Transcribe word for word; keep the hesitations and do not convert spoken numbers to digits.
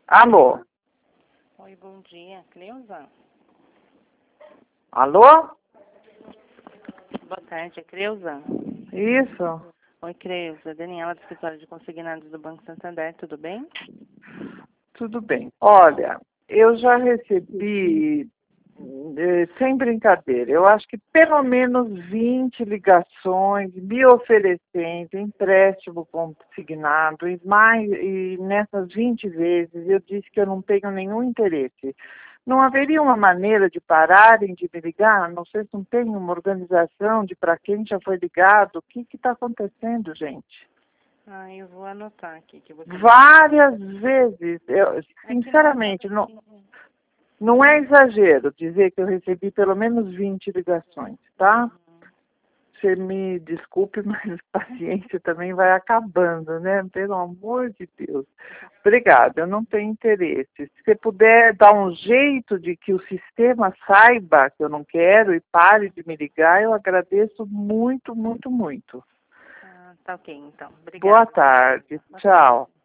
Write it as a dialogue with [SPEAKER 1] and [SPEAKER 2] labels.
[SPEAKER 1] Alô?
[SPEAKER 2] Oi, bom dia. Cleusa?
[SPEAKER 1] Alô?
[SPEAKER 2] Boa tarde, é Cleusa?
[SPEAKER 1] Isso.
[SPEAKER 2] Oi, Cleusa. Daniela, do escritório de consignados do Banco Santander, tudo bem?
[SPEAKER 1] Tudo bem. Olha, eu já recebi, eh, sem brincadeira, eu acho que pelo menos vinte ligações me oferecendo empréstimo consignado e, mais, e nessas vinte vezes eu disse que eu não tenho nenhum interesse. Não haveria uma maneira de pararem de me ligar? Não sei se não tem uma organização de para quem já foi ligado. O que está acontecendo, gente?
[SPEAKER 2] Ah, eu vou anotar aqui que você...
[SPEAKER 1] Várias vezes. Eu, sinceramente, não, não é exagero dizer que eu recebi pelo menos vinte ligações, tá? Você me desculpe, mas a paciência também vai acabando, né? Pelo amor de Deus. Obrigada, eu não tenho interesse. Se você puder dar um jeito de que o sistema saiba que eu não quero e pare de me ligar, eu agradeço muito, muito, muito.
[SPEAKER 2] Ah, tá ok, então. Obrigada.
[SPEAKER 1] Boa tarde. Tchau.